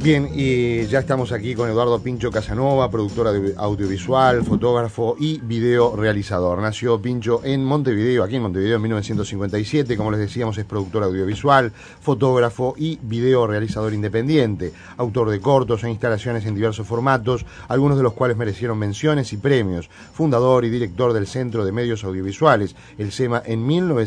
Bien, y ya estamos aquí con Eduardo Pincho Casanova, productor audiovisual, fotógrafo y video realizador. Nació Pincho en Montevideo, aquí en Montevideo en 1957, como les decíamos es productor audiovisual, fotógrafo y video realizador independiente, autor de cortos e instalaciones en diversos formatos, algunos de los cuales merecieron menciones y premios, fundador y director del Centro de Medios Audiovisuales, el CEMA, en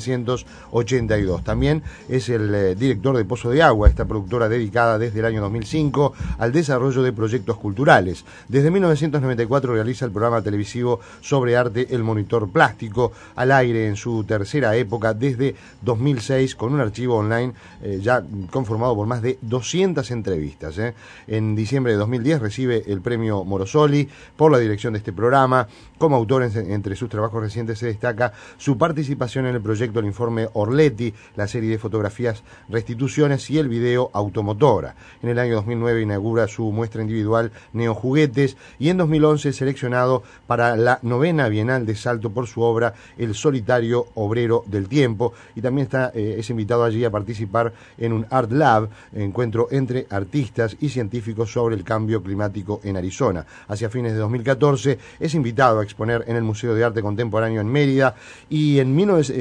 1982. También es el director de Pozo de Agua, esta productora dedicada desde el año 2005 al desarrollo de proyectos culturales. Desde 1994 realiza el programa televisivo sobre arte El Monitor Plástico, al aire en su tercera época desde 2006, con un archivo online ya conformado por más de 200 entrevistas. En diciembre de 2010 recibe el premio Morosoli por la dirección de este programa. Como autor, entre sus trabajos recientes se destaca su participación en el proyecto El Informe Orletti, la serie de fotografías Restituciones y el video Automotora. En el año 2009 inaugura su muestra individual Neo Juguetes y en 2011 seleccionado para la 9ª Bienal de Salto por su obra El Solitario Obrero del Tiempo, y también es invitado allí a participar en un Art Lab, encuentro entre artistas y científicos sobre el cambio climático en Arizona. Hacia fines de 2014 es invitado a exponer en el Museo de Arte Contemporáneo en Mérida y en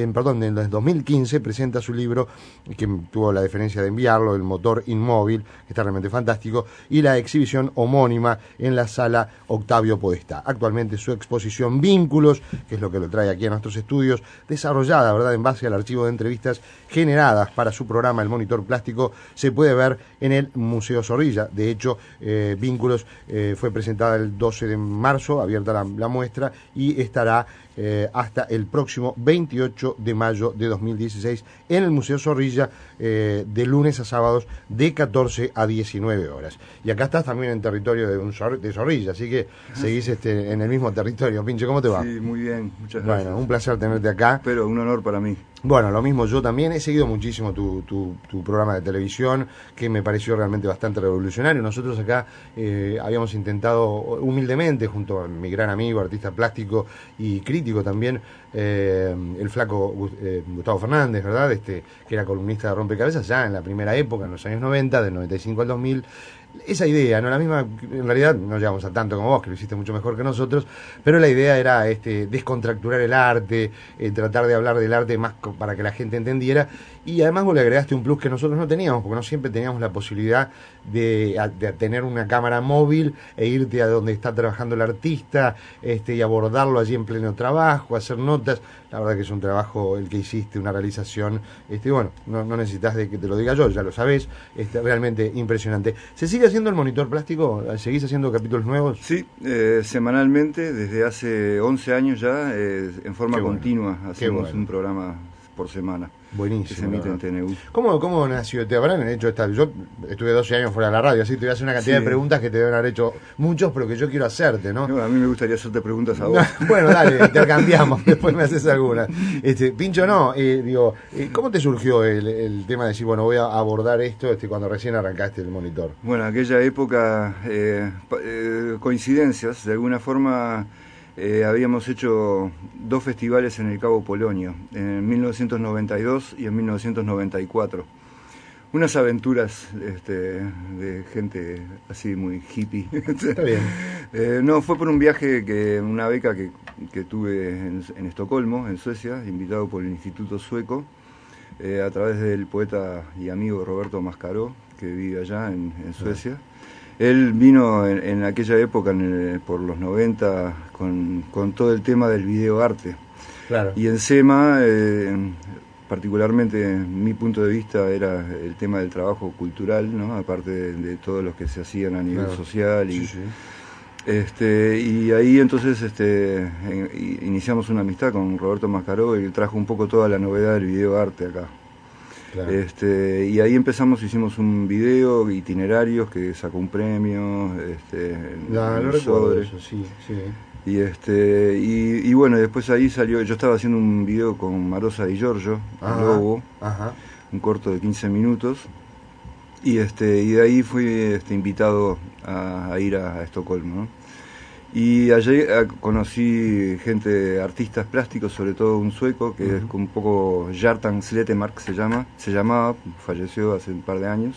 2015 presenta su libro, que tuvo la deferencia de enviarlo, El Motor Inmóvil, que está realmente fantástico, y la exhibición homónima en la Sala Octavio Podestá. Actualmente su exposición Vínculos, que es lo que lo trae aquí a nuestros estudios, desarrollada, ¿verdad?, en base al archivo de entrevistas generadas para su programa El Monitor Plástico, se puede ver en el Museo Zorrilla. De hecho, Vínculos fue presentada el 12 de marzo, abierta la muestra, y estará hasta el próximo 28 de mayo de 2016 en el Museo Zorrilla, de lunes a sábados de 14 a 19 horas. Y acá estás también en territorio de Zorrilla, así que seguís en el mismo territorio. Pinche, ¿cómo te va? Sí, muy bien, muchas gracias. Bueno, un placer tenerte acá. Pero un honor para mí. Bueno, lo mismo, yo también he seguido muchísimo tu programa de televisión, que me pareció realmente bastante revolucionario. Nosotros acá habíamos intentado humildemente, junto a mi gran amigo, artista plástico y crítico también, el flaco Gustavo Fernández, ¿verdad? Que era columnista de Rompecabezas ya en la primera época, en los años 90, del 95 al 2000. Esa idea, ¿no? La misma, en realidad no llegamos a tanto como vos, que lo hiciste mucho mejor que nosotros, pero la idea era descontracturar el arte, tratar de hablar del arte más para que la gente entendiera, y además vos le agregaste un plus que nosotros no teníamos, porque no siempre teníamos la posibilidad de tener una cámara móvil e irte a donde está trabajando el artista, y abordarlo allí en pleno trabajo, hacer notas. La verdad que es un trabajo el que hiciste, una realización, bueno, no necesitas de que te lo diga yo, ya lo sabés, realmente impresionante. ¿Se sigue haciendo el Monitor Plástico? ¿Seguís haciendo capítulos nuevos? Sí, semanalmente, desde hace 11 años ya, en forma continua, hacemos un programa por semana. Buenísimo. Que se emite en TNU. ¿Cómo nació? ¿Te habrán hecho esta? Yo estuve 12 años fuera de la radio, así te voy a hacer una cantidad de preguntas que te deben haber hecho muchos, pero que yo quiero hacerte, ¿no? A mí me gustaría hacerte preguntas a vos. Bueno, dale, te cambiamos, después me haces alguna. Pincho, ¿cómo te surgió el tema de decir, bueno, voy a abordar esto cuando recién arrancaste el Monitor? Bueno, aquella época, coincidencias, de alguna forma. Habíamos hecho 2 festivales en el Cabo Polonio, en 1992 y en 1994. Unas aventuras de gente así muy hippie. Está bien. No, fue por un viaje, una beca que tuve en Estocolmo, en Suecia, invitado por el Instituto Sueco, a través del poeta y amigo Roberto Mascaró, que vive allá en Suecia. Él vino en aquella época, por los 90, con todo el tema del videoarte. Claro. Y en SEMA, particularmente mi punto de vista, era el tema del trabajo cultural, ¿no? Aparte de todos los que se hacían a nivel social. Y, y ahí entonces iniciamos una amistad con Roberto Mascaró, y trajo un poco toda la novedad del videoarte acá. Claro. Y ahí hicimos un video, itinerarios, que sacó un premio, lo recuerdo eso, sí. Y bueno, después ahí salió, yo estaba haciendo un video con Marosa Di Giorgio, Lobo, un corto de 15 minutos, y de ahí fui invitado a ir a Estocolmo, ¿no? Y allí conocí artistas plásticos, sobre todo un sueco que es un poco Jartan Sletemark se llamaba, falleció hace un par de años.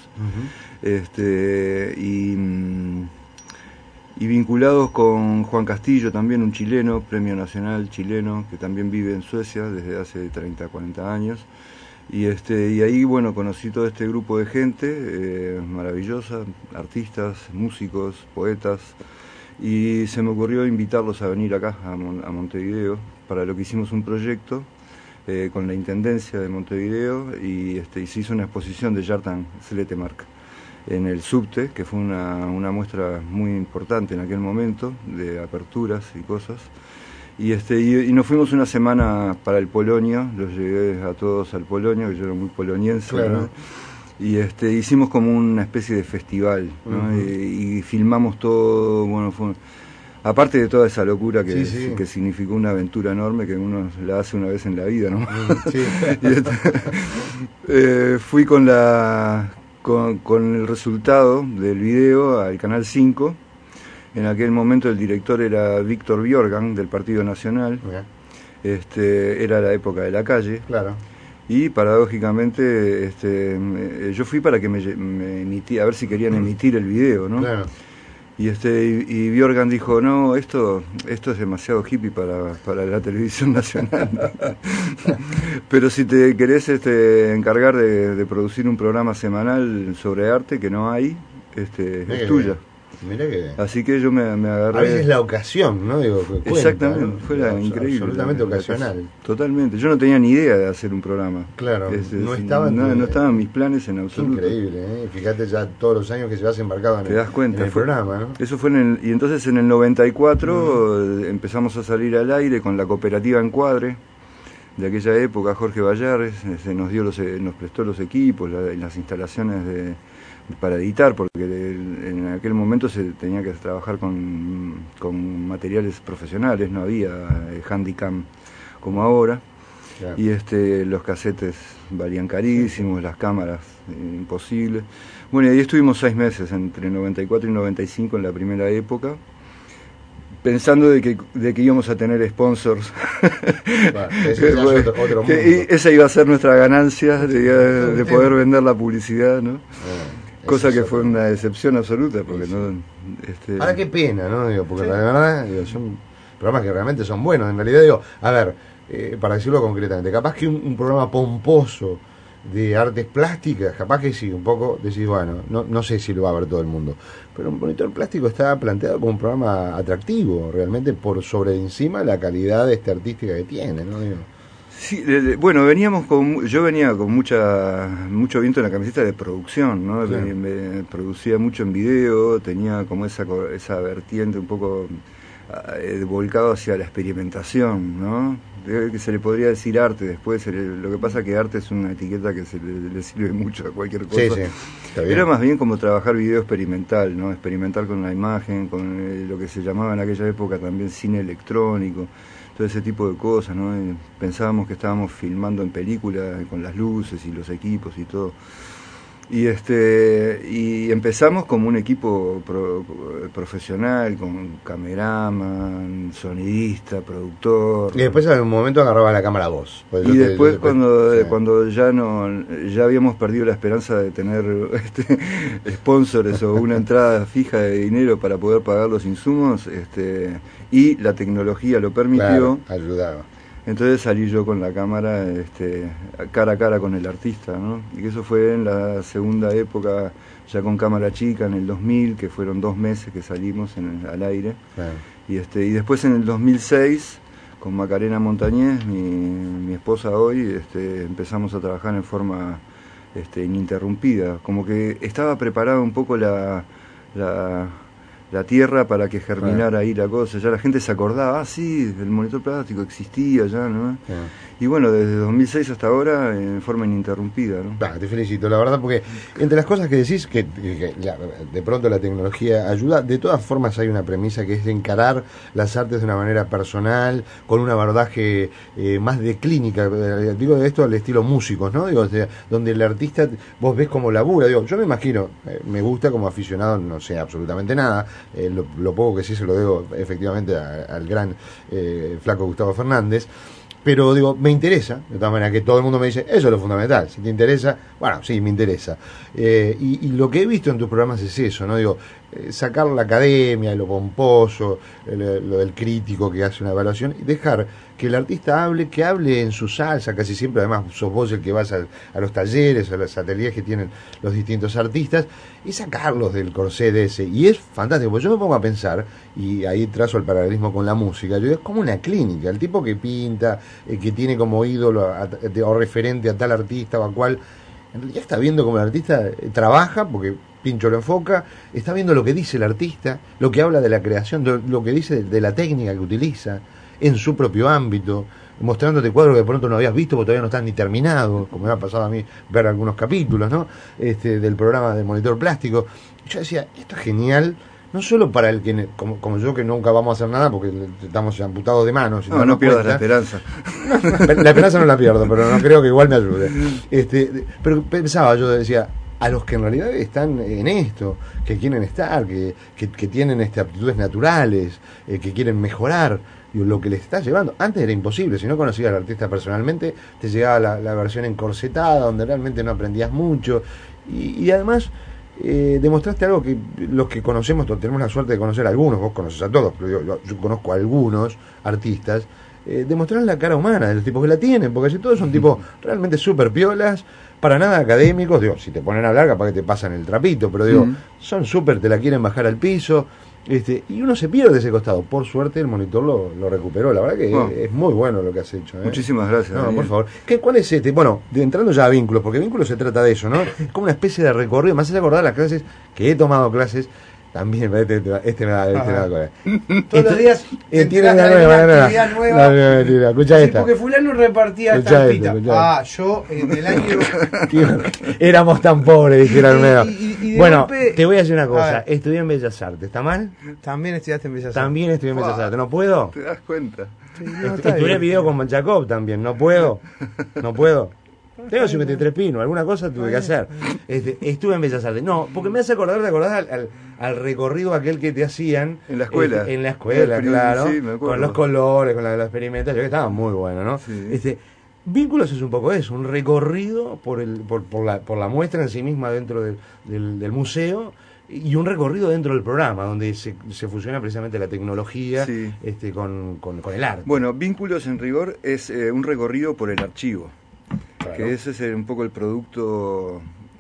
Y vinculados con Juan Castillo, también un chileno, premio nacional chileno, que también vive en Suecia desde hace 30, 40 años. Y ahí, bueno, conocí todo este grupo de gente maravillosa, artistas, músicos, poetas, y se me ocurrió invitarlos a venir acá, a Montevideo, para lo que hicimos un proyecto con la Intendencia de Montevideo, y se hizo una exposición de Jartan Sletemark en el subte, que fue una muestra muy importante en aquel momento, de aperturas y cosas. Y nos fuimos una semana para el Polonio, los llevé a todos al Polonio, que yo era muy poloniense, claro, ¿no? Y hicimos como una especie de festival, ¿no? Y filmamos todo, bueno, aparte de toda esa locura que significó una aventura enorme que uno la hace una vez en la vida, ¿no? Sí. Fui con el resultado del video al Canal 5. En aquel momento el director era Víctor Björgan, del Partido Nacional. Era la época de la calle. Claro. Y paradójicamente yo fui para que me emitía, a ver si querían emitir el video, ¿no? Claro. Y Björgan dijo, no, esto es demasiado hippie para la televisión nacional. Pero si te querés encargar de producir un programa semanal sobre arte, que no hay, es tuya. Mirá que... Así que yo me agarré... A veces la ocasión, ¿no? Digo, exactamente, ¿no? Fue increíble. Absolutamente ocasional. Totalmente. Yo no tenía ni idea de hacer un programa. Claro, no estaban mis planes en absoluto. Increíble, ¿eh? Fíjate ya todos los años que llevas embarcado en el programa, ¿no? Eso fue y entonces en el 94 empezamos a salir al aire con la cooperativa Encuadre de aquella época. Jorge Ballares nos prestó los equipos, las instalaciones para editar, porque en aquel momento se tenía que trabajar con materiales profesionales, no había Handycam como ahora. Claro. Y los casetes valían carísimos, las cámaras imposibles. Bueno, y ahí estuvimos 6 meses, entre 94 y 95 en la primera época, pensando de que íbamos a tener sponsors. Otro mundo. Esa iba a ser nuestra ganancia de poder vender la publicidad, ¿no? Cosa que fue una decepción absoluta, porque no... Ahora qué pena, ¿no? Digo, porque la verdad son programas que realmente son buenos. En realidad, digo, a ver, para decirlo concretamente, capaz que un programa pomposo de artes plásticas, capaz que sí, un poco decís, bueno, no sé si lo va a ver todo el mundo, pero un monitor plástico está planteado como un programa atractivo, realmente por sobre encima la calidad artística que tiene, ¿no? Digo, sí, bueno, yo venía con mucho viento en la camiseta de producción, ¿no? Claro. Me producía mucho en video, tenía como esa vertiente un poco volcado hacia la experimentación, ¿no? Que se le podría decir arte después, lo que pasa que arte es una etiqueta que le sirve mucho a cualquier cosa. Sí, está bien. Era más bien como trabajar video experimental, ¿no? Experimental con la imagen, con lo que se llamaba en aquella época también cine electrónico, todo ese tipo de cosas, ¿no? Pensábamos que estábamos filmando en película con las luces y los equipos y todo. Y empezamos como un equipo profesional, con cameraman, sonidista, productor. Y después en un momento agarraba la cámara vos. Y después cuando ya habíamos perdido la esperanza de tener sponsors o una entrada fija de dinero para poder pagar los insumos, y la tecnología lo permitió. Claro, ayudaba. Entonces salí yo con la cámara cara a cara con el artista, ¿no? Y que eso fue en la segunda época, ya con cámara chica, en el 2000, que fueron 2 meses que salimos al aire. Claro. Y después en el 2006, con Macarena Montañez, mi esposa hoy, empezamos a trabajar en forma ininterrumpida. Como que estaba preparada un poco la tierra para que germinara ahí la cosa. Ya la gente se acordaba, sí, el monitor plástico existía ya, ¿no? Y bueno, desde 2006 hasta ahora, en forma ininterrumpida, ¿no? Te felicito, la verdad, porque entre las cosas que decís, que de pronto la tecnología ayuda, de todas formas hay una premisa que es de encarar las artes de una manera personal, con un abordaje más de clínica, digo de esto al estilo músicos, ¿no? Digo, o sea, donde el artista, vos ves cómo labura, digo, yo me imagino, me gusta como aficionado, no sé absolutamente nada, lo poco que sí se lo debo efectivamente al gran flaco Gustavo Fernández. Pero digo, me interesa, de todas maneras, que todo el mundo me dice, eso es lo fundamental, si te interesa, bueno, sí, me interesa. Y lo que he visto en tus programas es eso, ¿no? Digo, sacar la academia, lo pomposo, lo del crítico que hace una evaluación, y dejar que el artista hable, que hable en su salsa, casi siempre, además sos vos el que vas a los talleres, a los ateliers que tienen los distintos artistas, y sacarlos del corsé de ese. Y es fantástico, porque yo me pongo a pensar, y ahí trazo el paralelismo con la música, yo digo, es como una clínica, el tipo que pinta, que tiene como ídolo o referente a tal artista o a cual, en realidad está viendo cómo el artista trabaja, porque Pincho lo enfoca, está viendo lo que dice el artista, lo que habla de la creación, lo que dice de la técnica que utiliza en su propio ámbito, mostrándote cuadros que de pronto no habías visto porque todavía no están ni terminados, como me ha pasado a mí ver algunos capítulos, ¿no? Del programa del Monitor Plástico. Yo decía, esto es genial, no solo para el que, como yo, que nunca vamos a hacer nada porque estamos amputados de manos. No pierdas la esperanza. La esperanza no la pierdo, pero no creo que igual me ayude. Pero pensaba, yo decía, a los que en realidad están en esto, que quieren estar, que tienen aptitudes naturales, que quieren mejorar, lo que les está llevando. Antes era imposible, si no conocías al artista personalmente, te llegaba la versión encorsetada, donde realmente no aprendías mucho, y además demostraste algo que los que conocemos, tenemos la suerte de conocer a algunos, vos conoces a todos, pero yo conozco a algunos artistas, demostrar la cara humana de los tipos que la tienen, porque si todos son tipos realmente súper piolas, para nada académicos, digo, si te ponen a hablar capaz que te pasan el trapito, pero digo, son súper, te la quieren bajar al piso, y uno se pierde ese costado. Por suerte el Monitor lo recuperó, la verdad que es muy bueno lo que has hecho. Muchísimas gracias. No, por favor. ¿Cuál es Bueno, entrando ya a Vínculos, porque Vínculos se trata de eso, ¿no? Es como una especie de recorrido, más allá de acordar las clases, que he tomado clases, también, este me va a acordar. Todos los días tiene una actividad nueva. No, escucha esta. Porque fulano repartía estampita. Yo en el año... Éramos tan pobres, dijera Olmedo. Bueno, golpe... te voy a decir una cosa. Estudié en Bellas Artes, ¿está mal? También estudiaste en Bellas Artes. También estudié en Bellas Artes, ¿no puedo? ¿Te das cuenta? Sí, estudié video con Manchakov también, ¿no puedo? ¿No puedo? Tengo 53 pinos, alguna cosa tuve que hacer. Estuve en Bellas Artes. No, porque me hace acordar al recorrido aquel que te hacían en la escuela. En la escuela, claro. Sí, me acuerdo. Con los colores, con la experimentación, que estaba muy bueno, ¿no? Sí. Vínculos es un poco eso, un recorrido por la muestra en sí misma dentro del museo, y un recorrido dentro del programa, donde se fusiona precisamente la tecnología con el arte. Bueno, Vínculos en rigor es un recorrido por el archivo. Claro. Que ese es un poco el producto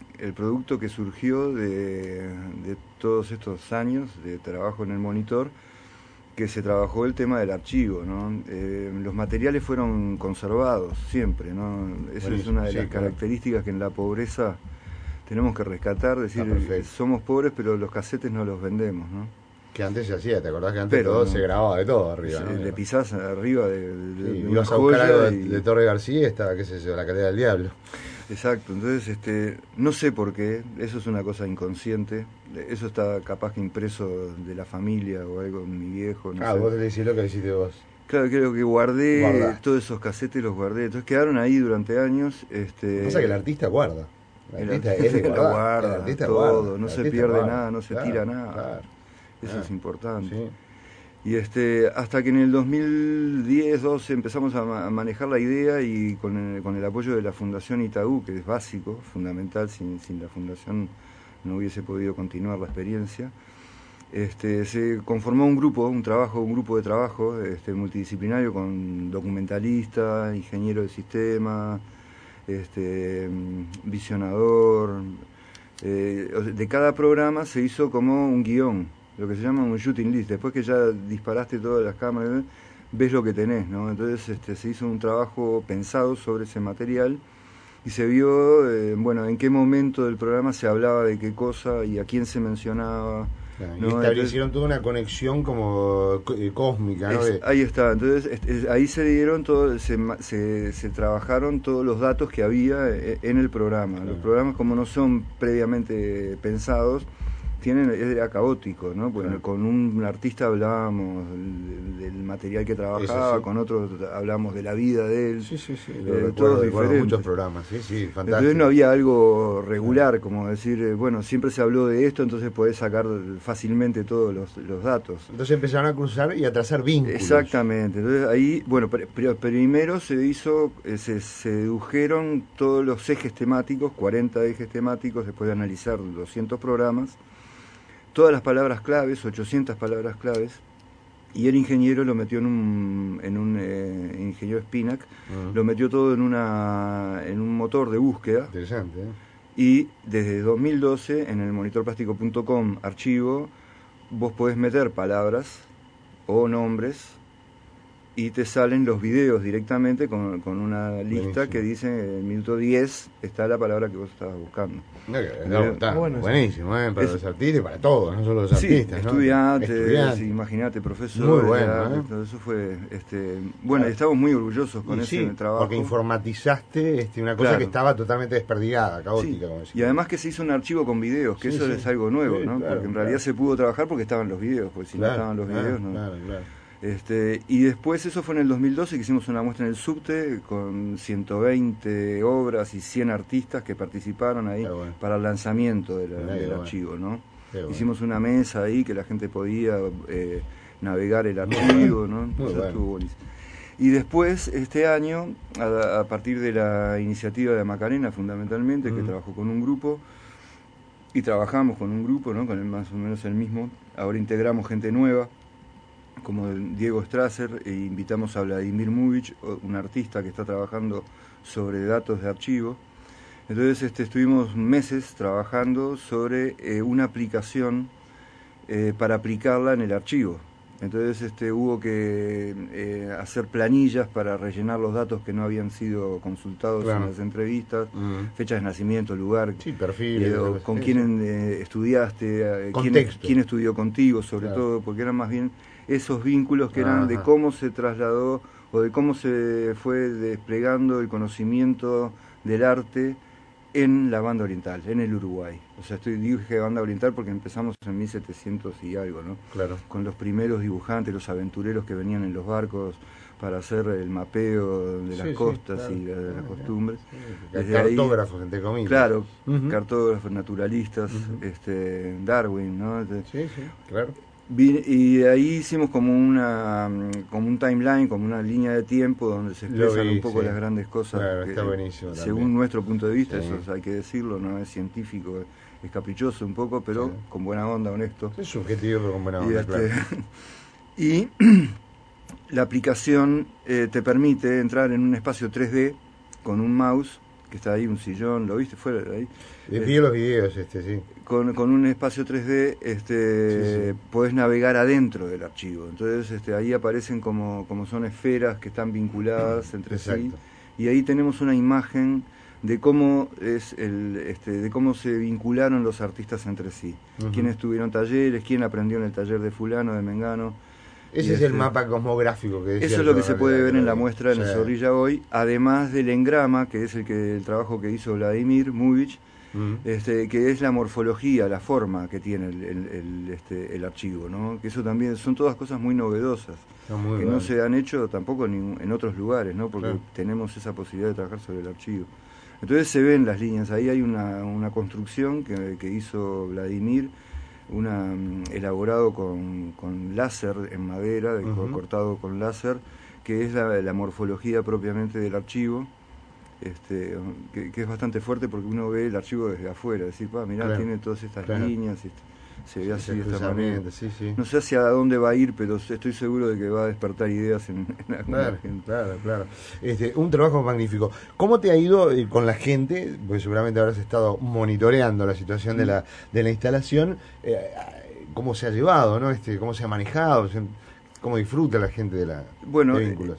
que surgió de todos estos años de trabajo en el Monitor, que se trabajó el tema del archivo, ¿no? Los materiales fueron conservados siempre, ¿no? Esa es una de las características que en la pobreza tenemos que rescatar, decir, somos pobres pero los casetes no los vendemos, ¿no? Que antes se hacía, ¿te acordás que antes todo se grababa de todo arriba? ¿no? Le pisás arriba de ibas a buscar algo de Torre García y estaba, qué sé yo, la Catedral del Diablo. Exacto, entonces no sé por qué, eso es una cosa inconsciente, eso está capaz que impreso de la familia o algo, mi viejo, no sé. Vos te decís lo que hiciste vos. Claro, creo que guardé todos esos casetes, los guardé, entonces quedaron ahí durante años. Pasa que el artista guarda. El artista guarda todo, no se pierde nada, no se tira nada. Claro. Eso es importante. Sí. Y hasta que en el 2010-12 empezamos a manejar la idea, y con el apoyo de la Fundación Itaú, que es básico, fundamental, sin la Fundación no hubiese podido continuar la experiencia, se conformó un grupo de trabajo multidisciplinario con documentalista, ingeniero de sistema, visionador. De cada programa se hizo como un guión, lo que se llama un shooting list. Después que ya disparaste todas las cámaras, ves lo que tenés, ¿no? Entonces se hizo un trabajo pensado sobre ese material y se vio, en qué momento del programa se hablaba de qué cosa y a quién se mencionaba. ¿no? Y establecieron toda una conexión como cósmica, ¿no? Ahí está, entonces ahí se dieron se trabajaron todos los datos que había en el programa. Los programas, como no son previamente pensados, era caótico, ¿no? Porque con un artista hablábamos del material que trabajaba, con otro hablábamos de la vida de él. Todos diferentes. Muchos programas, fantástico. Entonces no había algo regular, como decir, bueno, siempre se habló de esto, entonces podés sacar fácilmente todos los datos. Entonces empezaron a cruzar y a trazar vínculos. Exactamente. Entonces ahí, bueno, primero se dedujeron todos los ejes temáticos, 40 ejes temáticos, después de analizar 200 programas, todas las palabras claves, 800 palabras claves, y el ingeniero lo metió en un ingeniero Spinac, lo metió todo en un motor de búsqueda. Interesante, ¿eh? Y desde 2012 en el monitorplástico.com archivo vos podés meter palabras o nombres y te salen los videos directamente con una lista. Buenísimo. Que dice en el minuto 10 está la palabra que vos estabas buscando. Buenísimo, para los artistas y para todos, no solo los artistas, ¿no? Estudiantes, imagínate, profesores. Muy bueno, todo eso fue, y estamos muy orgullosos con ese trabajo. Porque informatizaste una cosa que estaba totalmente desperdigada, caótica, como y además que se hizo un archivo con videos, que eso es algo nuevo, ¿no? Claro, porque en realidad se pudo trabajar porque estaban los videos, porque si no estaban los videos, no. Claro. Y después, eso fue en el 2012, que hicimos una muestra en el subte con 120 obras y 100 artistas que participaron ahí para el lanzamiento del archivo, ¿no? Hicimos una mesa ahí que la gente podía navegar el archivo, ¿no? Estuvo buenísimo. Y después, este año, a partir de la iniciativa de Macarena, fundamentalmente, que trabajó con un grupo, y trabajamos con un grupo, ¿no? Con más o menos el mismo, ahora integramos gente nueva, como Diego Strasser, e invitamos a Vladimir Mubic, un artista que está trabajando sobre datos de archivo. Entonces estuvimos meses trabajando sobre una aplicación para aplicarla en el archivo. Entonces hubo que hacer planillas para rellenar los datos que no habían sido consultados en las entrevistas, fechas de nacimiento, lugar, perfil, con quién estudiaste, quién estudió contigo, sobre todo, porque eran más bien esos vínculos que eran de cómo se trasladó o de cómo se fue desplegando el conocimiento del arte en la banda oriental, en el Uruguay. O sea, dije banda oriental porque empezamos en 1700 y algo, ¿no? Claro. Con los primeros dibujantes, los aventureros que venían en los barcos para hacer el mapeo de las costas y de las costumbres. Cartógrafos, entre comillas. Claro, cartógrafos, naturalistas, Darwin, ¿no? Claro. Y ahí hicimos como un timeline, como una línea de tiempo donde se expresan un poco las grandes cosas. Claro, está buenísimo. Según nuestro punto de vista, eso hay que decirlo, no es científico, es caprichoso un poco, pero con buena onda, honesto. Es subjetivo, pero con buena onda, claro. Y la aplicación te permite entrar en un espacio 3D con un mouse, que está ahí, un sillón, ¿lo viste? Fuera de ahí. Vi los videos, sí. Con un espacio 3D podés navegar adentro del archivo. Entonces ahí aparecen como son esferas que están vinculadas entre sí. Y ahí tenemos una imagen de cómo de cómo se vincularon los artistas entre sí. Quiénes tuvieron talleres, quién aprendió en el taller de fulano, de mengano. Ese es el mapa cosmográfico que decía. Eso es lo que se puede ver en la muestra en el Zorrilla hoy, además del engrama, que es el trabajo que hizo Vladimir Mubic, que es la morfología, la forma que tiene el archivo, ¿no? Que eso también son todas cosas muy novedosas, no se han hecho tampoco en otros lugares, ¿no? Porque tenemos esa posibilidad de trabajar sobre el archivo. Entonces se ven las líneas, ahí hay una construcción que hizo Vladimir, elaborado con láser en madera, cortado con láser, que es la morfología propiamente del archivo, que es bastante fuerte porque uno ve el archivo desde afuera, decir, mirá, tiene todas estas líneas, se ve así de esta manera. No sé hacia dónde va a ir, pero estoy seguro de que va a despertar ideas en alguna gente. Claro. Un trabajo magnífico. ¿Cómo te ha ido con la gente? Porque seguramente habrás estado monitoreando la situación de la instalación. ¿Cómo se ha llevado, ¿no? ¿Cómo se ha manejado? ¿Cómo disfruta la gente de vínculos?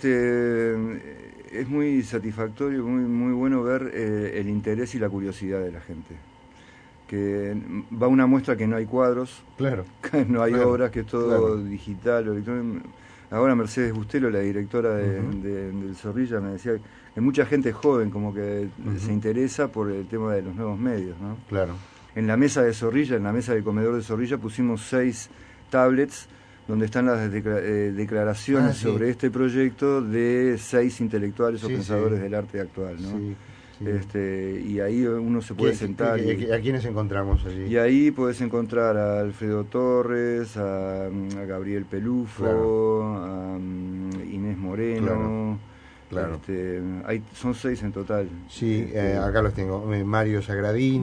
Es muy satisfactorio, muy bueno ver el interés y la curiosidad de la gente. Que va una muestra que no hay cuadros, no hay obras, que es todo digital, electrónico. Ahora Mercedes Bustelo, la directora del Zorrilla, me decía que mucha gente joven como que se interesa por el tema de los nuevos medios, ¿no? Claro. en la mesa de Zorrilla, en la mesa del comedor de Zorrilla, pusimos 6 tablets donde están las declaraciones sobre este proyecto de 6 intelectuales o pensadores del arte actual, ¿no? Y ahí uno se puede sentar. ¿A quiénes encontramos allí? Y ahí podés encontrar a Alfredo Torres, a Gabriel Pelufo, a Inés Moreno. Claro. Son 6 en total. Sí, acá los tengo. Mario Sagradini.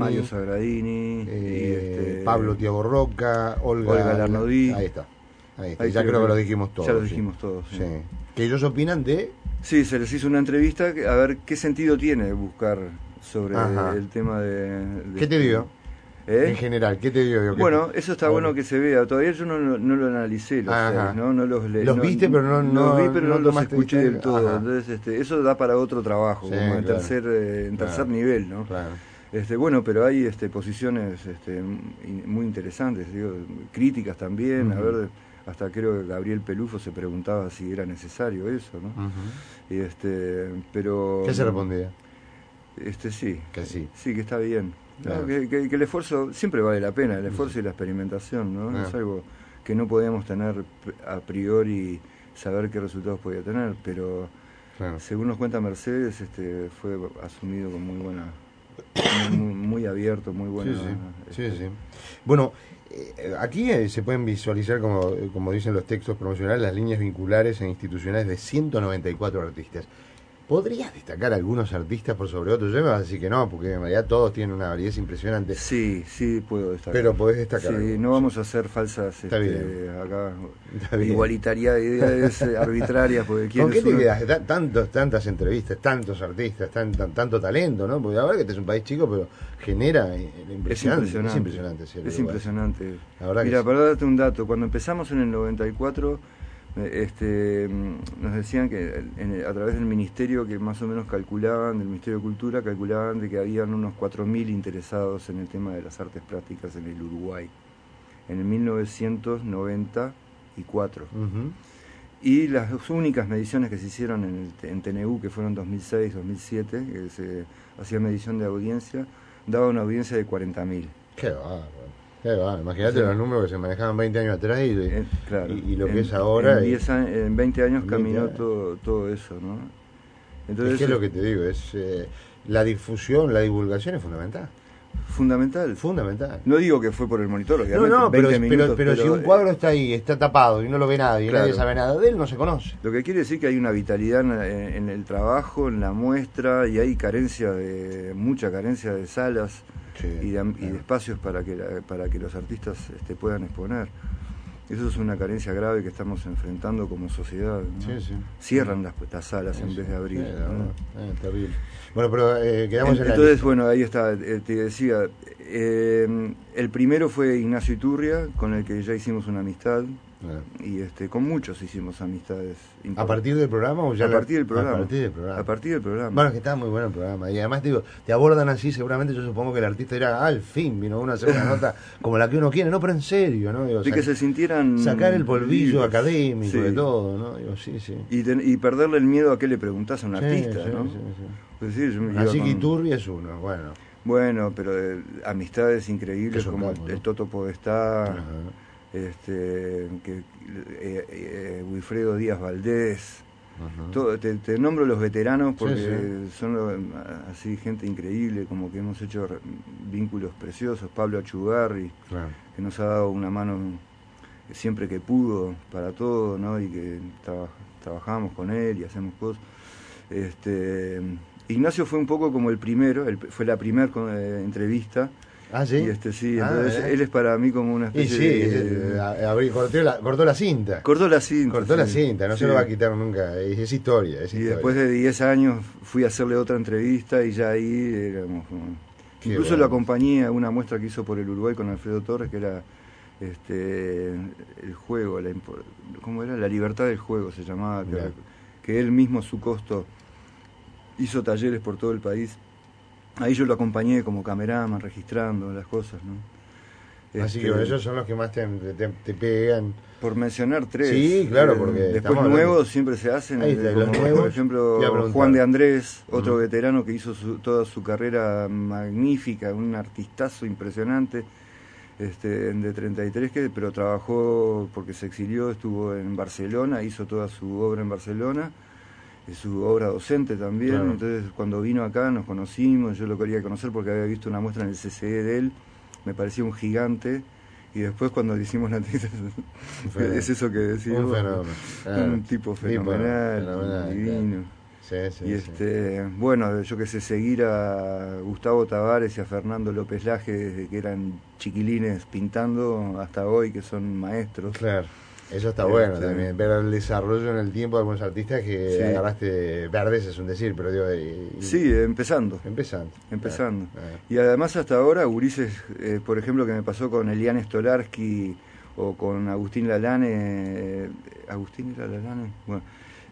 Pablo Tiago Roca, Olga Larnodí. Ahí está. Ya creo que lo dijimos todos. Ya lo dijimos todos. Sí. Que ellos opinan de... Sí, se les hizo una entrevista a ver qué sentido tiene buscar sobre el tema de... ¿Qué te dio? En general, ¿qué te dio? Bueno, eso está bueno que se vea. Todavía yo no lo analicé, los 6, ¿no? No los leí. Los viste, pero no vi, pero no los escuché del todo. Ajá. Entonces, eso da para otro trabajo, como en tercer nivel, ¿no? Claro. Bueno, pero hay posiciones muy interesantes, digo, críticas también, a ver... Hasta creo que Gabriel Pelufo se preguntaba si era necesario eso, ¿no? Pero... ¿Qué se respondía? Sí. Que sí. Sí, que está bien. Claro. ¿No? Que el esfuerzo siempre vale la pena, el esfuerzo y la experimentación, ¿no? Es algo que no podíamos tener a priori, saber qué resultados podía tener, pero según nos cuenta Mercedes, fue asumido con muy buena... muy abierto, muy buena... Sí. Bueno... Aquí se pueden visualizar, como dicen los textos promocionales, las líneas vinculares e institucionales de 194 artistas. ¿Podrías destacar algunos artistas por sobre otros? Yo me vas a decir que no, porque en realidad todos tienen una validez impresionante. Sí, puedo destacar. Pero podés destacar. Sí, no vamos a hacer falsas acá igualitariedades arbitrarias. Porque ¿Con qué te quedas? Tantas entrevistas, tantos artistas, tanto talento, ¿no? Porque la verdad que este es un país chico, pero genera impresionante. Es impresionante. Es impresionante. Mira, para darte un dato, cuando empezamos en el 94... nos decían que a través del ministerio, que más o menos calculaban, del Ministerio de Cultura, calculaban de que habían unos 4.000 interesados en el tema de las artes plásticas en el Uruguay, en el 1994. Y las únicas mediciones que se hicieron en TNU, que fueron 2006-2007, que se hacía medición de audiencia, daba una audiencia de 40.000. ¡Qué bárbaro! Imagínate los números que se manejaban 20 años atrás y lo que es ahora. En 20 años caminó todo eso, ¿no? Entonces, ¿qué es lo que te digo? La difusión, la divulgación es fundamental. Fundamental. No digo que fue por el monitor, obviamente. Pero si un cuadro está ahí, está tapado y no lo ve nadie, y nadie sabe nada de él, no se conoce. Lo que quiere decir que hay una vitalidad en el trabajo, en la muestra, y hay mucha carencia de salas. Y de espacios para que los artistas puedan exponer. Eso es una carencia grave que estamos enfrentando como sociedad, ¿no? Cierran las salas en vez de abrir, ¿no? Terrible. Bueno, pero quedamos en entonces, bueno, ahí está, te decía, el primero fue Ignacio Iturria, con el que ya hicimos una amistad. Y con muchos hicimos amistades importantes. ¿A partir del programa o ya? A partir del programa. A partir del programa. Bueno, que estaba muy bueno el programa. Y además te abordan así, seguramente yo supongo que el artista dirá, al fin vino uno a hacer una nota como la que uno quiere, no, pero en serio, ¿no? De que se sintieran... Sacar el polvillo académico de todo, ¿no? Sí. Y perderle el miedo a qué le preguntás a un artista, ¿no? Pues así que Iturria es uno, Bueno, pero amistades increíbles como el Toto Podestá... Wilfredo Díaz Valdés, te nombro los veteranos porque son así gente increíble, como que hemos hecho vínculos preciosos. Pablo Achugarri, que nos ha dado una mano siempre que pudo para todo, ¿no? Y que trabajamos con él y hacemos cosas. Ignacio fue un poco como el primero, fue la primera entrevista. Ah, sí. Y entonces él es para mí como una especie cortó la cinta. Cortó la cinta, no se lo va a quitar nunca. Es historia. Y después de 10 años fui a hacerle otra entrevista y ya ahí éramos incluso lo acompañé a una muestra que hizo por el Uruguay con Alfredo Torres, que era el juego, ¿cómo era? La libertad del juego se llamaba, que él mismo a su costo hizo talleres por todo el país. Ahí yo lo acompañé como cameraman, registrando las cosas, ¿no? Así que esos son los que más te pegan. Por mencionar 3. Sí, claro, porque después nuevos siempre se hacen. Los nuevos, por ejemplo, Juan de Andrés, otro veterano que hizo toda su carrera magnífica, un artistazo impresionante, de 33, pero trabajó porque se exilió, estuvo en Barcelona, hizo toda su obra en Barcelona, su obra docente también. Claro. Entonces, cuando vino acá nos conocimos, yo lo quería conocer porque había visto una muestra en el CCE de él, me parecía un gigante. Y después cuando le hicimos la entrevista, es eso que decimos, un tipo fenomenal, divino. Claro. Sí, y bueno, yo que sé, seguir a Gustavo Tavares y a Fernando López Laje desde que eran chiquilines pintando hasta hoy, que son maestros. Claro. Eso está bueno también, ver el desarrollo en el tiempo de algunos artistas que agarraste verdes, es un decir, pero digo... Sí, empezando. Claro. Y además hasta ahora, gurises, por ejemplo, que me pasó con Eliane Stolarski o con Agustín Lalane, bueno,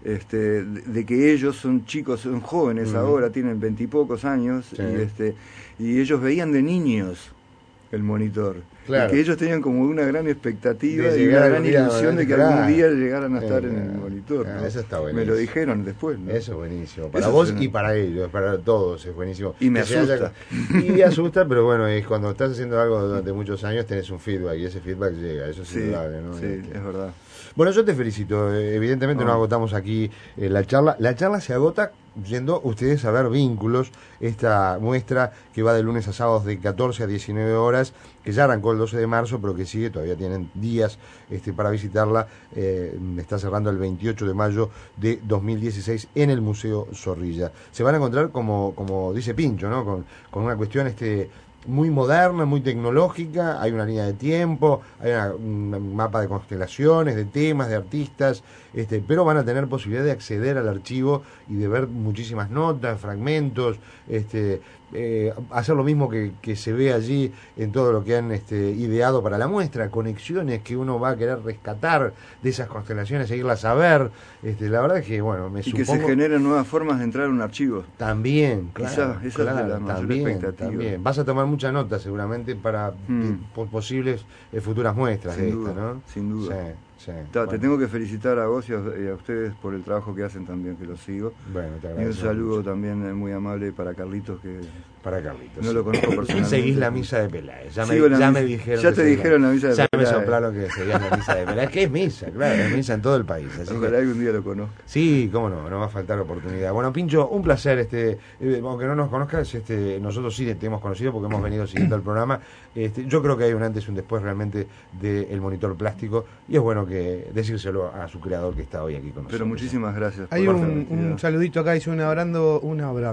de que ellos son chicos, son jóvenes ahora, tienen 20 y pocos años, y ellos veían de niños el monitor. Claro. Que ellos tenían como una gran expectativa y una gran ilusión de que algún día llegaran a estar en el monitor, ¿no? Eso está buenísimo. Me lo dijeron después, ¿no? Eso es buenísimo. Para vos y para ellos, para todos es buenísimo. Y me asusta. Y asusta, pero bueno, es cuando estás haciendo algo durante muchos años tenés un feedback y ese feedback llega, eso es indudable, ¿no? Sí, es verdad. Bueno, yo te felicito. Evidentemente no agotamos aquí la charla. La charla se agota yendo ustedes a ver Vínculos, esta muestra que va de lunes a sábados de 14 a 19 horas, que ya arrancó el 12 de marzo, pero que sigue, todavía tienen días para visitarla. Está cerrando el 28 de mayo de 2016 en el Museo Zorrilla. Se van a encontrar, como dice Pincho, ¿no? Con una cuestión muy moderna, muy tecnológica. Hay una línea de tiempo, hay un mapa de constelaciones, de temas, de artistas, pero van a tener posibilidad de acceder al archivo y de ver muchísimas notas, fragmentos, hacer lo mismo que se ve allí en todo lo que han ideado para la muestra, conexiones que uno va a querer rescatar de esas constelaciones, seguirlas a ver. La verdad es que, bueno, y que se generen nuevas formas de entrar a un archivo. También, claro. Esa es la mayor expectativa. También. Vas a tomar mucha nota seguramente para posibles futuras muestras sin de duda, esta, ¿no? Sin duda. Sí, te tengo que felicitar a vos y a ustedes por el trabajo que hacen también, que lo sigo. Bueno, te agradezco. Y un saludo mucho también muy amable para Carlitos, para Carlitos. No lo conozco personalmente. Seguís la misa de Peláez. Ya me dijeron. Ya te dijeron la misa de Peláez. Ya me soplaron que seguías la misa de Peláez. Es que es misa, claro, es misa en todo el país. Así ojalá algún día lo conozca. Sí, cómo no va a faltar oportunidad. Bueno, Pincho, un placer. Aunque no nos conozcas, nosotros sí te hemos conocido porque hemos venido siguiendo el programa. Yo creo que hay un antes y un después realmente del monitor plástico y es bueno que decírselo a su creador que está hoy aquí con nosotros. Pero muchísimas gracias. Hay un saludito acá, dice un abrazo.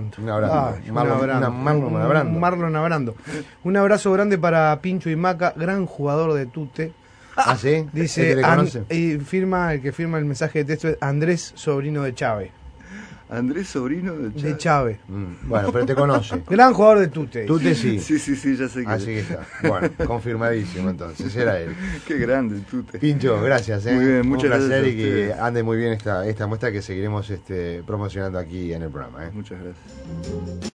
Marlon Abrando. Un abrazo grande para Pincho y Maca, gran jugador de Tute. ¿Ah, sí? Dice, y el que firma el mensaje de texto es Andrés, sobrino de Chávez. Andrés, sobrino de Chávez. De Chávez. Bueno, pero te conoce. Gran jugador de Tute. Tute sí. Sí, ya sé que. Así que está. Bueno, confirmadísimo entonces, era él. Qué grande Tute. Pincho, gracias. Muy bien, muchas gracias. Un placer y que ande muy bien esta muestra que seguiremos promocionando aquí en el programa. Muchas gracias.